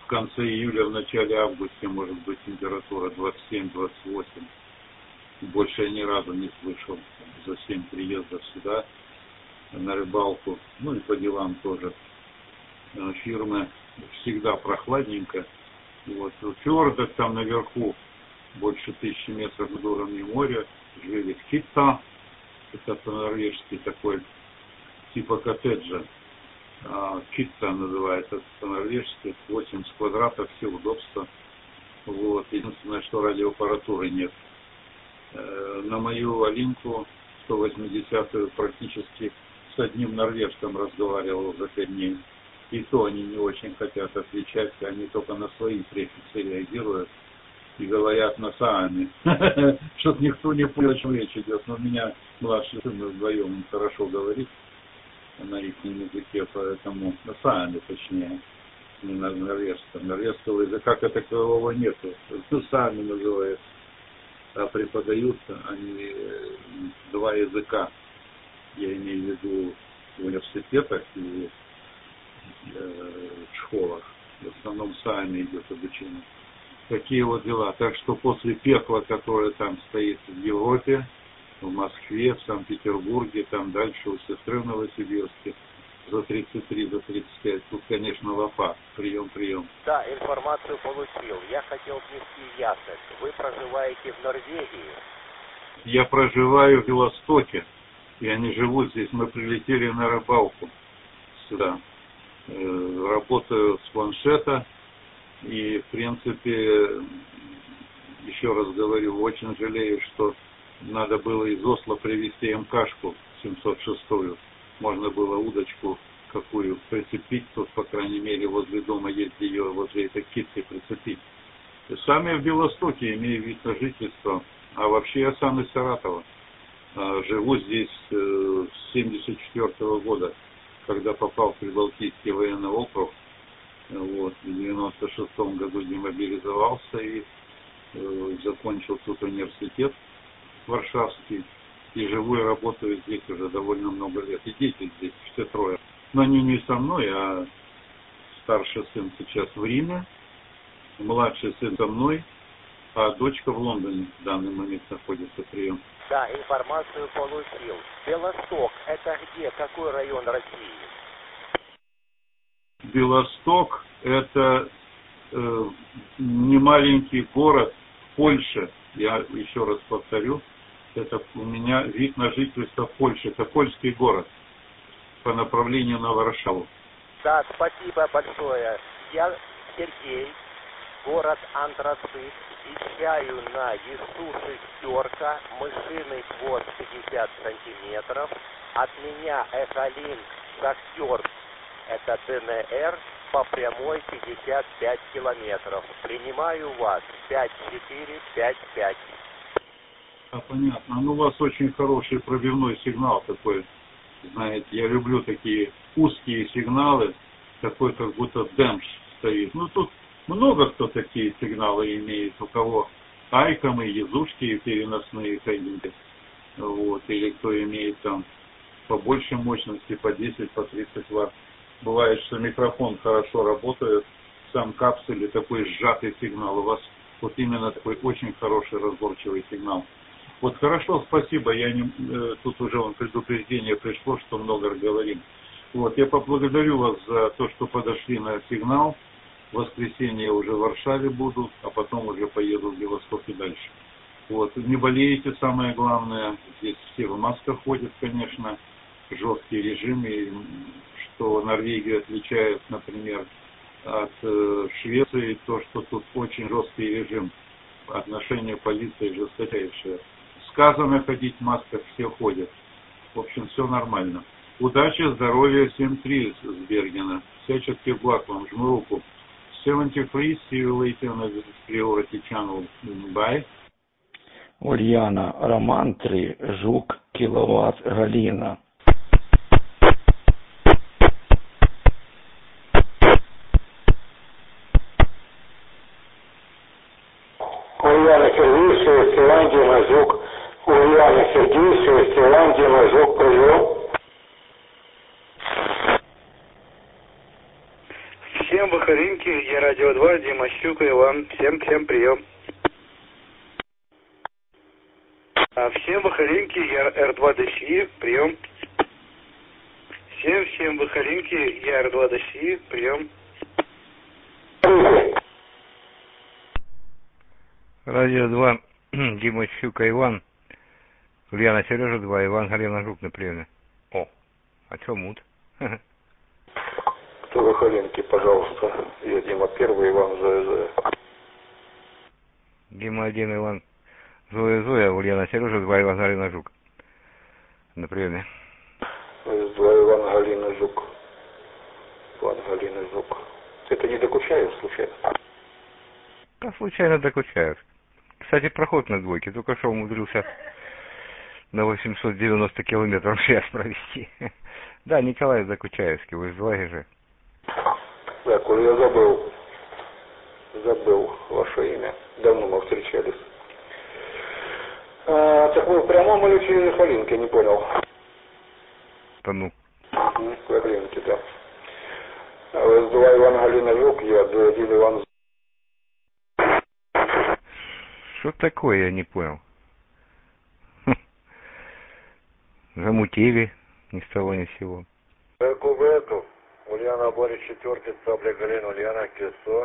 Speaker 17: конце июля, в начале августа может быть температура 27-28. Больше я ни разу не слышал за 7 приездов сюда на рыбалку, ну и по делам тоже. Фирмы всегда прохладненько. Вот. В фьордах там наверху больше 1000 метров над уровнем моря жили хитта, это по-норвежски такой, типа коттеджа. Китта называется по-норвежски, 80 квадратов, все удобства. Вот. Единственное, что радиоаппаратуры нет. На мою Алинку 180-ю практически с одним норвежцем разговаривал за 5 дней. И то они не очень хотят отвечать, они только на свои префиксы реагируют и говорят на саами. Чтоб никто не понял, о чем речь идет. Но у меня младший сын вдвоем хорошо говорит на их языке, поэтому на саами точнее, не на норвежском. Норвежского языка как такового нету. Саами называется. А преподаются они 2 языка. Я имею в виду в университетах и в школах. В основном сами идет обучение. Такие вот дела. Так что после пекла, которое там стоит в Европе, в Москве, в Санкт-Петербурге, там дальше у сестры в Новосибирске, за 33, за 35, тут, конечно, лафа. Прием.
Speaker 19: Да, информацию получил. Я хотел внести ясность. Вы проживаете в Норвегии?
Speaker 17: Я проживаю в Белостоке. Я не живу здесь. Мы прилетели на рыбалку сюда. Работаю с планшета. И, в принципе, еще раз говорю, очень жалею, что надо было из Осло привезти МКшку 706-ю. Можно было удочку какую прицепить, тут, по крайней мере, возле дома есть ее, возле этой китки прицепить. И сам я в Белостоке, имею вид на жительство, а вообще я сам из Саратова. Живу здесь с 1974 года, когда попал в Прибалтийский военный округ. Вот, в 1996 году демобилизовался и закончил тут университет Варшавский. И живу и работаю здесь уже довольно много лет. И дети здесь все 3. Но они не со мной, а старший сын сейчас в Риме, младший сын со мной, а дочка в Лондоне в данный момент находится прием.
Speaker 19: Да, информацию получил. Белосток, это где? Какой район России?
Speaker 17: Белосток – это немаленький город в Польше. Я еще раз повторю. Это у меня вид на жительство в Польше. Это польский город по направлению на Варшаву.
Speaker 19: Да, спасибо большое. Я Сергей, город Антрацит. Вещаю на ИСУ-6, мышиный хвост 50 сантиметров. От меня Эхолин Шахтер, это ДНР, по прямой 55 километров. Принимаю вас 5455.
Speaker 17: Понятно. Ну, у вас очень хороший пробивной сигнал такой. Знаете, я люблю такие узкие сигналы, такой как будто демпш стоит. Ну, тут много кто такие сигналы имеет, у кого айкомы, язушки переносные ходили. Вот, или кто имеет там побольше мощности, по 10, по 30 ватт. Бывает, что микрофон хорошо работает, сам капсуль такой сжатый сигнал. У вас вот именно такой очень хороший разборчивый сигнал. Вот хорошо, спасибо. Тут уже предупреждение пришло, что много говорим. Вот, я поблагодарю вас за то, что подошли на сигнал. В воскресенье я уже в Варшаве буду, а потом уже поеду в Белосток и дальше. Вот, не болеете, самое главное. Здесь все в масках ходят, конечно. Жесткий режим, и что Норвегию отличает, например, от Швеции, то, что тут очень жесткий режим. Отношение полиции жесточайшее. Сказано ходить в масках, все ходят. В общем, все нормально. Удачи, здоровья, 7-3 с Бергена. Всячески благ вам, жму руку. 73, see you later on the Priority Channel. Bye.
Speaker 18: Ульяна, Роман 3, Жук, Киловатт, Галина.
Speaker 20: Ульяна Сергей, Севастьян, Мазук. Ульяна Сергей, Севастьян, Мазук, прием.
Speaker 11: Всем бы
Speaker 21: Бахаринки, я радио 2, Дима Щука, Иван. Всем прием. Всем Бахаринки, я Р2 ДСИ, прием. Всем Бахаринки, я Р2 ДСИ, прием.
Speaker 3: Радио 2, Дима Щука, Иван. Ульяна Сережа 2, Иван Галина Жук на приеме. О, а чё мут?
Speaker 22: Кто Бахаринки, пожалуйста. Я Дима 1, Иван Зоя.
Speaker 3: Дима 1, Иван Зоя, Ульяна Сережа 2, Иван Галина Жук на приеме.
Speaker 22: 2, Иван Галина Жук. Иван Галина Жук. Это не Докучаев, случайно?
Speaker 3: Да, случайно Докучаев. Кстати, проход на двойке, только что умудрился на 890 километров сейчас провести. Да, Николай Докучаевский, вы из Лаги.
Speaker 22: Да, Коля, я забыл ваше имя. Давно мы встречались. Так вы в прямом или через Галинки, не понял?
Speaker 3: Да ну.
Speaker 22: Галинки, да. С2 Иван Галина Жук, я 1 Иван.
Speaker 3: Что такое, я не понял. Замутили ни с того ни с сего.
Speaker 22: Эту. Ульяна Борис 4, Цапля Галина, Ульяна Кесо.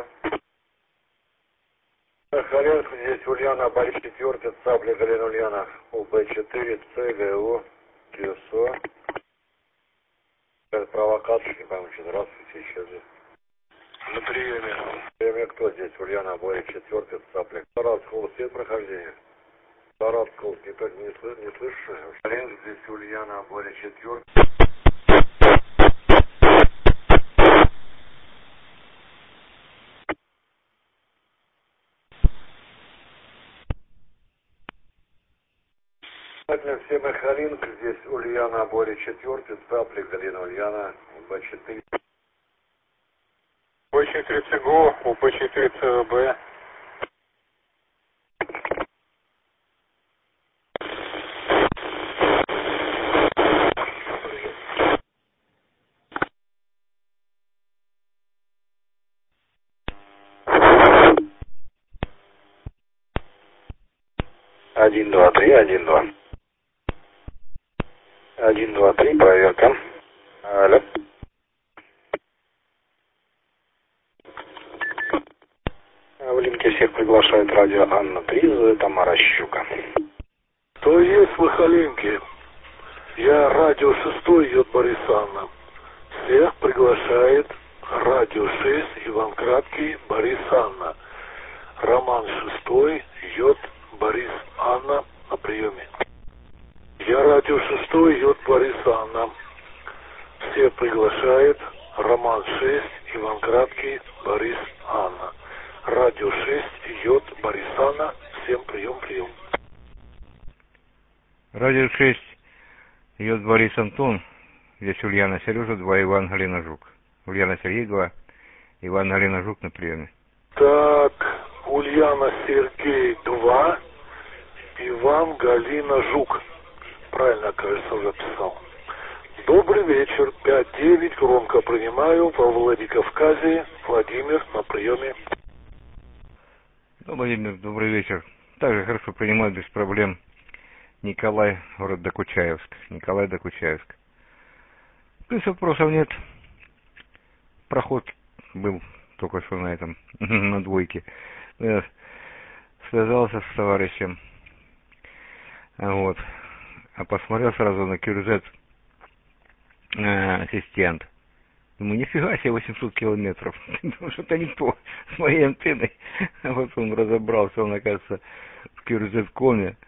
Speaker 22: Халенск здесь Ульяна Борис 4, Цапля Галина, Ульяна УБ4, ЦГУ, Кесо. Провокатор, не пойму, что, здравствуйте, еще здесь.
Speaker 2: На приеме.
Speaker 22: Приеме кто здесь? Ульяна Борис 4, Цапля. Саратского свет прохождения. Саратского никак не слышу. Халенск здесь Ульяна Борис 4. Всем Халинка, здесь Ульяна Боря 4, Цапли, Галина Ульяна, УБ4.
Speaker 2: УБ4 ЦГУ, УБ4 ЦВБ.
Speaker 22: Один, два, три, 1, 2. 1, 2, 3, проверка. Алло. В линке всех приглашает радио Анна Приза, Тамара Щука.
Speaker 23: То есть в Халинке. Я радио 6 Йод Борис Анна. Всех приглашает радио 6 Иван Краткий Борис Анна. Роман 6 Йод Борис Анна на приеме. Я радио 6 Йод Борис Анна. Всех приглашает Роман 6 Иван Краткий Борис Анна. Радио 6 Йод Борис Анна. Всем прием.
Speaker 3: Радио 6 Йод Борис Антон. Здесь Ульяна Сережа 2, Иван Галина Жук. Ульяна Сергей 2, Иван Галина Жук на приеме.
Speaker 23: Так, Ульяна Сергей 2, Иван Галина Жук. Правильно, кажется, уже писал. Добрый вечер. 5-9. Громко принимаю. Во Владикавказе. Владимир на приеме.
Speaker 3: Владимир, добрый вечер. Также хорошо принимаю, без проблем. Николай, город Докучаевск. Николай Докучаевск. То есть вопросов нет. Проход был только что на этом, на двойке. Я связался с товарищем. Вот. А посмотрел сразу на QRZ ассистент. Думаю, нифига себе 800 километров. Что-то не то с моей антенной. А потом разобрался, он, оказывается, в QRZ-коме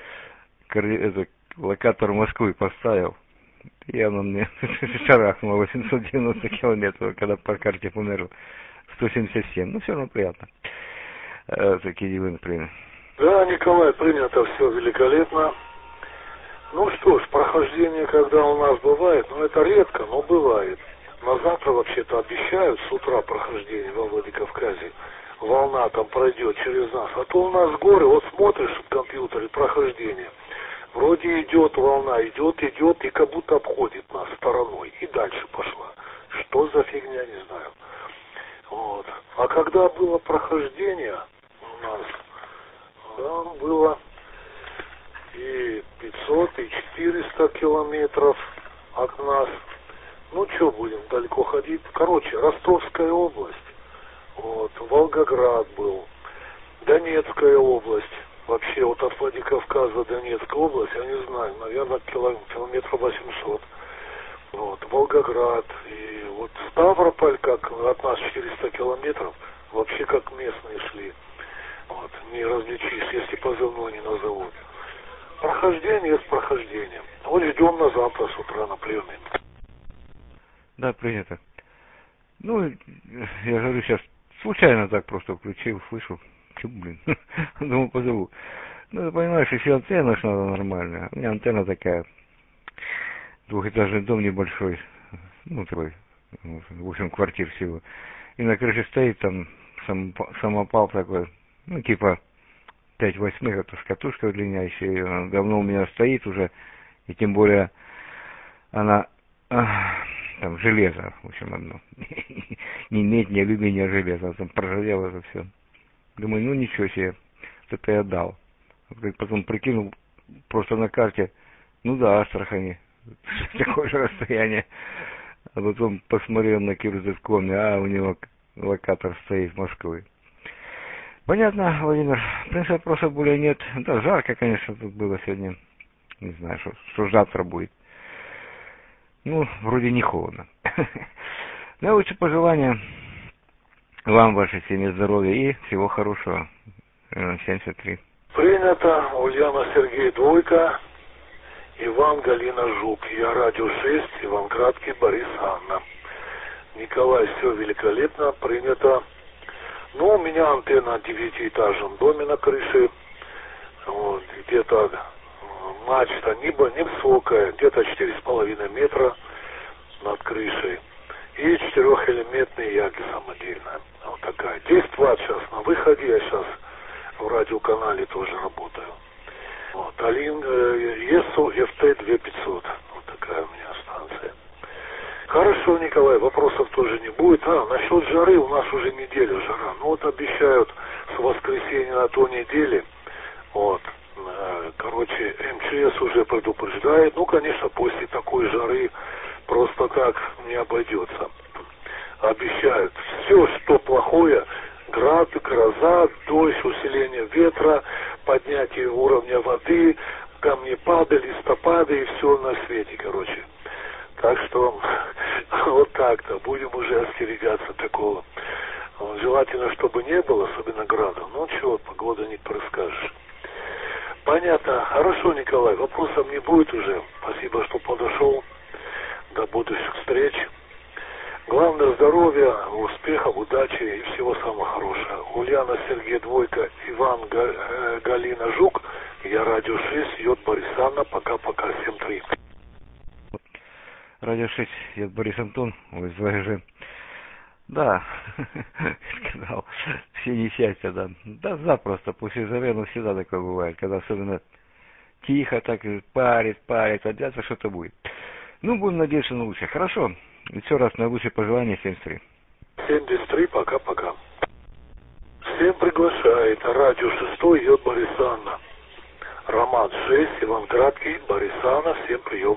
Speaker 3: локатор Москвы поставил. И оно мне шарахнуло 890 километров, когда по карте померил 177. Ну, все равно приятно. Такие дела, например.
Speaker 23: Да, Николай, принято все великолепно. Ну что ж, прохождение, когда у нас бывает, это редко, но бывает. На завтра вообще-то обещают с утра прохождение во Владикавказе. Волна там пройдет через нас. А то у нас горы, вот смотришь в компьютере прохождение. Вроде идет волна, идет, и как будто обходит нас стороной. И дальше пошла. Что за фигня, не знаю. Вот. А когда было прохождение у нас, там было и 500, и 400 километров от нас. Ну, что будем далеко ходить? Короче, Ростовская область, вот, Волгоград был, Донецкая область. Вообще, вот от Владикавказа Донецкая область, я не знаю, наверное, километров 800. Вот, Волгоград. И вот Ставрополь, как от нас 400 километров, вообще как местные шли. Вот, не различишь, если позывной не назовут. Прохождение есть прохождение. Вот ждем на завтра с утра на приеме.
Speaker 3: Да, принято. Ну, я говорю, сейчас случайно так просто включил, слышу. Думаю, позову. Ну, ты понимаешь, еще антенна ж надо нормальная. У меня антенна такая. Двухэтажный дом небольшой. Ну, такой. 8 квартир всего. И на крыше стоит там самопал такой. Ну, типа 5/8, это с катушкой удлиняющей. Она давно у меня стоит уже. И тем более она... там железо, в общем, одно. Не медь, не алюминий, а железо. Там проржавело это все. Думаю, ну ничего себе, это я дал. Потом прикинул просто на карте, ну да, Астрахани, такое же расстояние. А потом посмотрел на Кирзаткоме, у него локатор стоит Москвы. Понятно, Владимир, в принципе, вопросов более нет. Да, жарко, конечно, тут было сегодня. Не знаю, что завтра будет. Ну, вроде не холодно. Наилучшие пожелания вам, вашей семье, здоровья и всего хорошего. 73.
Speaker 23: Принято. Ульяна Сергей Двойка. Иван Галина Жук. Я радио 6. Иван Краткий, Борис Анна. Николай, все великолепно. Принято. Ну, у меня антенна в 9-этажном доме на крыше. Вот, где-то мачта невысокая, где-то 4,5 метра над крышей. И 4-элементные яги самодельная. Вот такая. 10 Вт сейчас на выходе. Я сейчас в радиоканале тоже работаю. Вот. Алин ЕСУ ФТ 2500. Вот такая у меня станция. Хорошо, Николай, вопросов тоже не будет. Насчет жары, у нас уже неделя жара. Ну вот обещают с воскресенья на той неделе. Вот. Короче, МЧС уже предупреждает. Ну, конечно, после такой жары просто так не обойдется. Обещают все, что плохое, град, гроза, дождь, усиление ветра, поднятие уровня воды, камнепады, листопады и все на свете, короче. Так что вот так-то будем уже остерегаться такого. Желательно, чтобы не было, особенно града. Ну, чего, погода не расскажешь. Понятно. Хорошо, Николай, вопросов не будет уже. Спасибо, что подошел. До будущих встреч. Главное здоровья, успехов, удачи и всего самого хорошего. Ульяна Сергей Двойка, Иван Галина Жук. Я радио 6, Йод Борис Анна. Пока-пока. 7-3.
Speaker 3: Радио 6, Йод Борис Антон. ОСВГ. Да, сказал, все несчастья, да. Да, запросто, после жары, ну, всегда такое бывает, когда особенно тихо, так парит, одеться, что-то будет. Ну, будем надеяться на лучшее. Хорошо, еще раз наилучшие пожелания, 73.
Speaker 23: 73, пока-пока. Всем приглашает радио 6, Йод Борис Анна. Роман 6, Иван Краткий, Борис Анна, всем прием.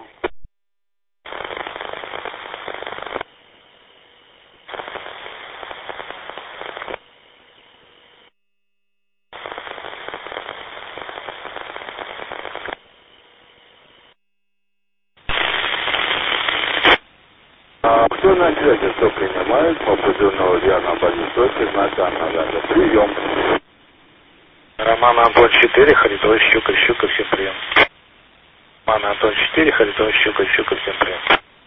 Speaker 10: Кто на связи, кто принимает? Попаденного Ульяна Борисович, Наталья Надя. Прием.
Speaker 12: Роман Антон 4, Харитович Щука, всем прием. Роман Антон 4, Харитович Щука, всем прием.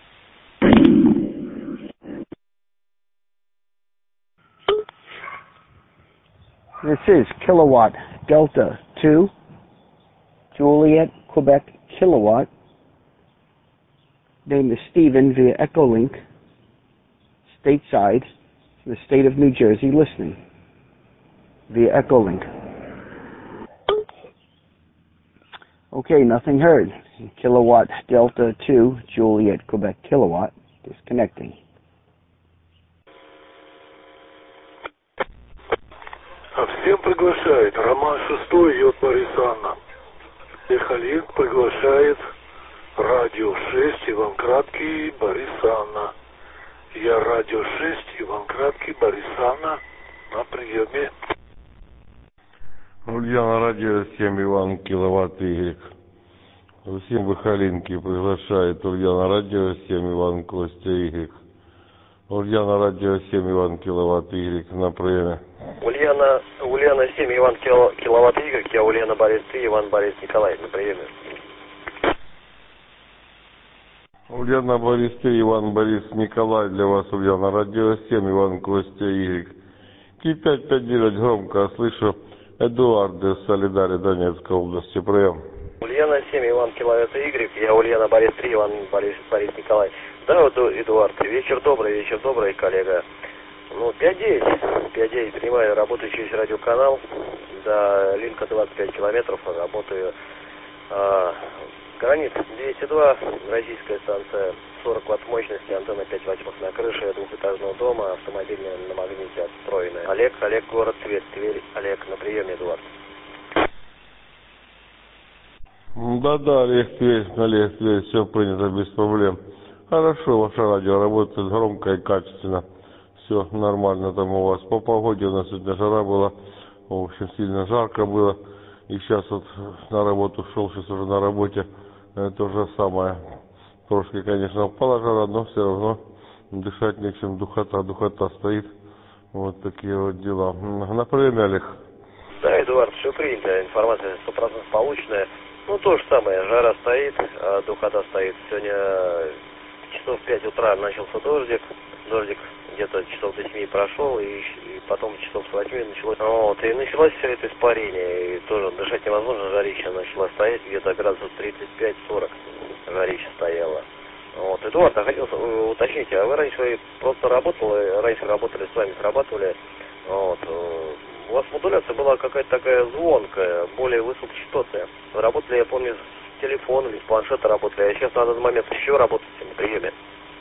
Speaker 4: This is Kilowatt Delta 2, Juliet, Quebec, Kilowatt. Name is Stephen via Echolink, stateside, the state of New Jersey, listening via Echolink. Okay, nothing heard. Kilowatt Delta 2, Juliet, Quebec, Kilowatt, disconnecting.
Speaker 23: Всем приглашает Роман 6 Йод Борис Анна. Олег приглашает Радио 6 Иван Краткий Борис Анна. Я Радио 6 Иван Краткий Борис Анна на приеме.
Speaker 10: Ульяна Радио 7 Иван Киловатт Y. Всем Выхолинки приглашает Ульяна Радио 7 Иван Костя Y. Ульяна Радио 7 Иван Киловатт Y на приеме.
Speaker 5: Ульяна 7 Иван Киловатт Y, я Ульяна Борис 3 Иван Борис Николай на приеме.
Speaker 10: Ульяна Борис 3 Иван Борис Николай для вас. Ульяна Радио 7 Иван Костя Y. Ки-559 громко слышу. Эдуард из Солидаре Донецкой области. Прием.
Speaker 5: Ульяна 7 Иван Киловатт Y, я Ульяна Борис 3 Иван Борис Николай. Да, Эдуард, вечер добрый, коллега. Ну, 5-9 принимаю работаю через радиоканал, до Линка 25 километров, работаю, гранит 202, российская станция, 40 ватт мощности, антенна 5 ваттов на крыше двухэтажного дома, автомобильная на магните отстроенная. Олег, город Тверь, Олег, на приеме, Эдуард.
Speaker 10: Да, Олег Тверь, все принято без проблем. Хорошо, ваше радио работает громко и качественно. Все нормально там у вас. По погоде у нас сегодня жара была, в общем, сильно жарко было. И сейчас вот на работу шел, сейчас уже на работе. То же самое. Трошки, конечно, упала жара, но все равно дышать нечем, духота стоит. Вот такие вот дела. На приеме, Олег.
Speaker 5: Да, Эдуард, все принято, информация 100% полученная. Ну, то же самое, жара стоит, духота стоит. Сегодня часов в 5 утра начался дождик где-то часов до 7 прошел, и потом часов с 8 началось. Вот, и началось все это испарение, и тоже дышать невозможно, жарища начала стоять, где-то градусов 35-40 жарища стояло. Вот, Эдуард, я хотел уточнить, а вы раньше просто работали, с вами срабатывали, вот, у вас модуляция была какая-то такая звонкая, более высокочастотная. Вы работали, я помню, с телефона или с планшета работали, а сейчас на данный момент еще работаете на приеме.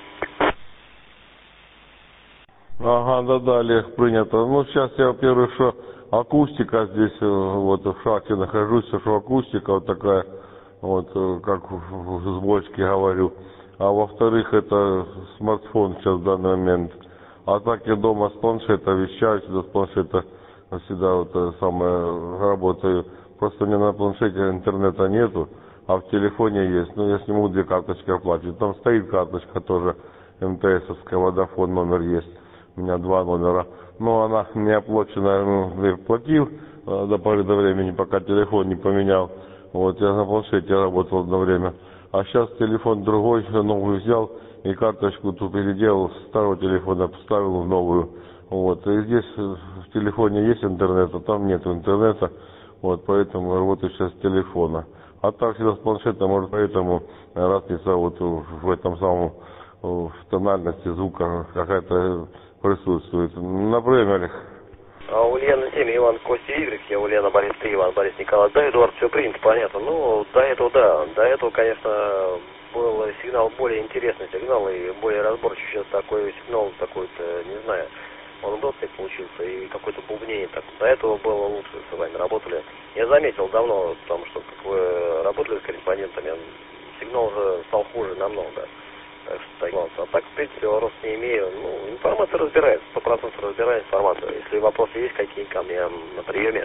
Speaker 10: Ага, да, Олег, принято. Ну, сейчас я, во-первых, что акустика здесь, вот в шахте нахожусь, что акустика вот такая, вот, как с бочки говорю. А во-вторых, это смартфон сейчас в данный момент. А так я дома с планшета вещаю, сюда с планшета всегда вот самое работаю. Просто у меня на планшете интернета нету, а в телефоне есть. Ну, я сниму 2 карточки оплачиваю. Там стоит карточка тоже, МТСовская, Водофон номер есть. У меня 2 номера. Но она не оплачена, я платил до поры до времени, пока телефон не поменял. Вот, я на планшете работал одно время. А сейчас телефон другой, новый взял, и карточку тут переделал, с старого телефона поставил в новую. Вот, и здесь в телефоне есть интернет, а там нет интернета. Вот, поэтому работаю сейчас с телефона. А так всегда с планшета, может, поэтому разница вот в этом самом, в тональности звука какая-то присутствует. Например, Олег.
Speaker 5: Ульяна 7 Иван Костя Y, я Ульяна Борис 3 Иван Борис Николай. Да, Эдуард, все принято, понятно. Ну, до этого, конечно, был сигнал, более интересный сигнал и более разборчивый. Сейчас такой сигнал, такой-то, не знаю, он был так получился, и какое-то бубнение так. До этого было лучше, с вами работали. Я заметил давно, потому что как вы работали с корреспондентами, сигнал уже стал хуже намного. Так что, а так, в принципе, вопрос не имею. Ну, информация разбирает, 100% разбирает информацию. Если вопросы есть какие ко мне на приеме.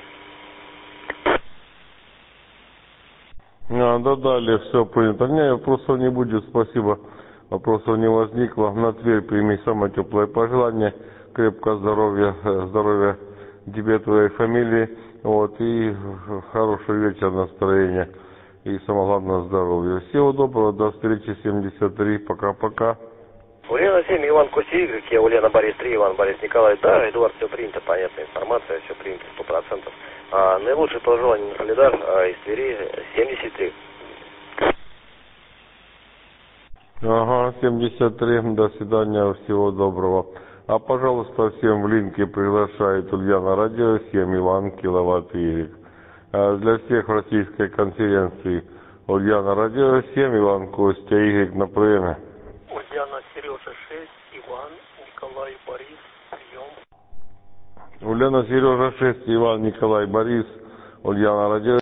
Speaker 10: Да, Олег, все принято. Не, вопросов не будет, спасибо. Вопросов не возникло. На Тверь прими самое теплое пожелание. Крепкого здоровья тебе, твоей фамилии. Вот, и хорошего вечера, настроения. И самое главное, здоровья. Всего доброго, до встречи, 73, пока-пока.
Speaker 5: Ульяна 7, Иван Костя Y, я Ульяна Борис 3, Иван Борис Николай. Да, Эдуард, все принято, понятная информация, все принято, 100%. Наилучшее пожелание на Солидар из Твери 73.
Speaker 10: Ага, 73, до свидания, всего доброго. А, пожалуйста, всем в линке приглашает Ульяна Радио 7 Иван Киловатт Y. Для всех в российской конференции Ульяна Радио 7 Иван Костя Y на приеме.
Speaker 7: Ульяна Сережа 6 Иван Николай Борис прием. Ульяна, Сережа 6, Иван, Николай, Борис, Ульяна, радио.